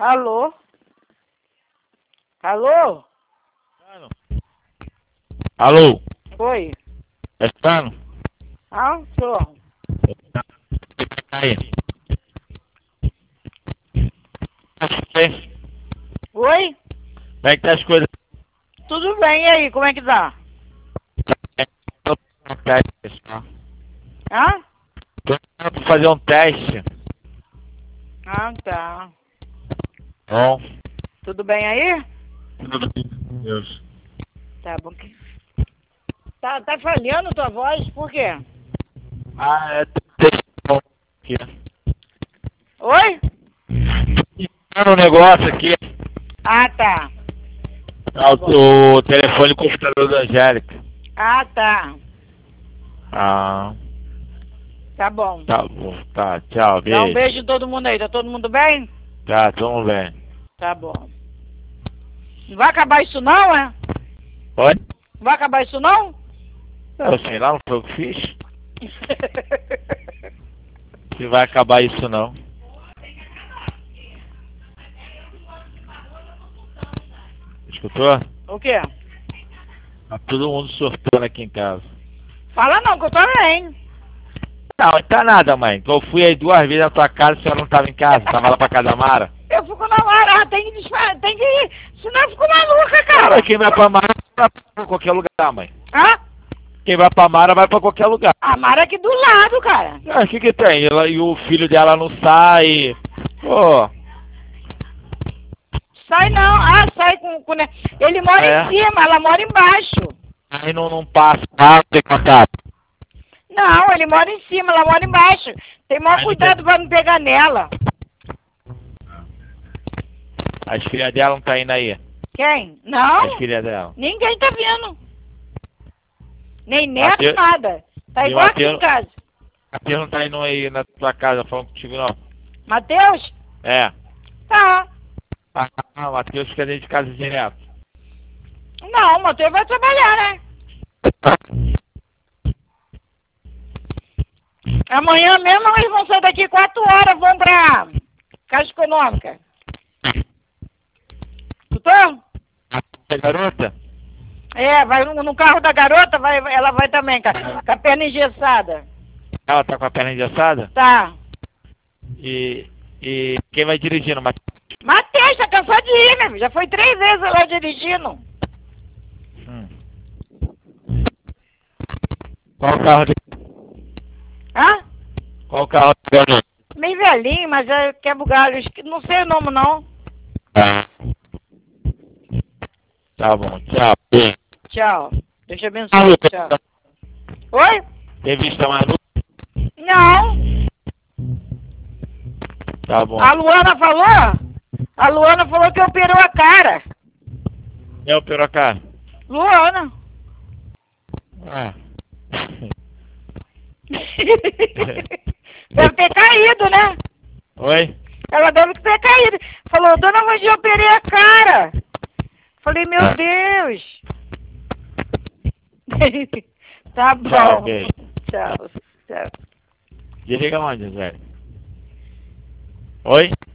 Alô? Alô? Alô? Oi? É Stano? Ah, sou. Aí. Oi? Como é que tá as coisas? Tudo bem, e aí, como é que tá? Hã? Tô pra fazer um teste. Ah, tá. Bom. Tudo bem aí? Tudo bem, Deus. Tá bom. Tá falhando tua voz, por quê? Ah, é teste aqui. Oi? Tô no negócio aqui. Ah, tá. O telefone e computador da Angélica. Ah, tá. Ah, Tá bom. tá bom. Tá, tchau, Dá um beijo. beijo em todo mundo aí. Tá todo mundo bem? Tá, tamo bem. Tá bom. Não vai acabar isso não, é? Oi? Não vai acabar isso não? Eu sei lá, não foi o que fiz. Se vai acabar isso não. Escutou? O quê? Tá todo mundo surtando aqui em casa. Fala não, que eu tô bem. Não, não tá nada, mãe. Eu fui aí 2 vezes na tua casa e a senhora não tava em casa. Tava lá pra casa da Mara. Eu fico na Mara, tem que ir. Senão eu fico maluca, Cara, cara. quem vai pra Mara vai pra qualquer lugar, mãe. Hã? Quem vai pra Mara vai pra qualquer lugar. A Mara é aqui do lado, cara. Ah, o que que tem? Ela, e o filho dela não sai. Pô, Sai não. Ah, sai com né? Ele mora É. em cima, ela mora embaixo. aí não passa. Ah, tem contato. Não, ele mora em cima, ela mora embaixo. Tem maior Aí cuidado pra não pegar nela. As filhas dela não tá indo aí. Quem? Não, As filhas dela. ninguém tá vindo. Nem neto, Mateus- nada. Tá e igual aqui Mateus- em casa. A tia não tá indo aí na tua casa falando contigo, não. Matheus? É. Tá. Ah, o Matheus fica dentro de casa direto. Não, o Matheus vai trabalhar, né? Amanhã mesmo eles vão sair daqui 4 horas, vão pra Caixa Econômica. Escutou? A garota? É, vai no carro da garota, ela vai também, com a perna engessada. Ela tá com a perna engessada? Tá. E quem vai dirigindo? Matheus, tá cansado de ir, meu filho. Já foi 3 vezes lá dirigindo. Qual o carro dele? Hã? Qual o carro dele? Meio velhinho, mas é quebra galho. Não sei o nome, não. Tá bom, tchau. Tchau. Deus te abençoe. Tchau. Oi? Tem vista mais luz? Não. Tá bom. A Luana falou? A Luana falou que operou a cara. É o Pirocá? Luana. Ah. Deve ter caído, né? Oi? Ela deve ter caído. Falou, dona Vandia, eu operei a cara. Falei, meu Deus. Tá bom. Tchau, beijo. Tchau. Tchau. Desliga onde, Zé? Oi?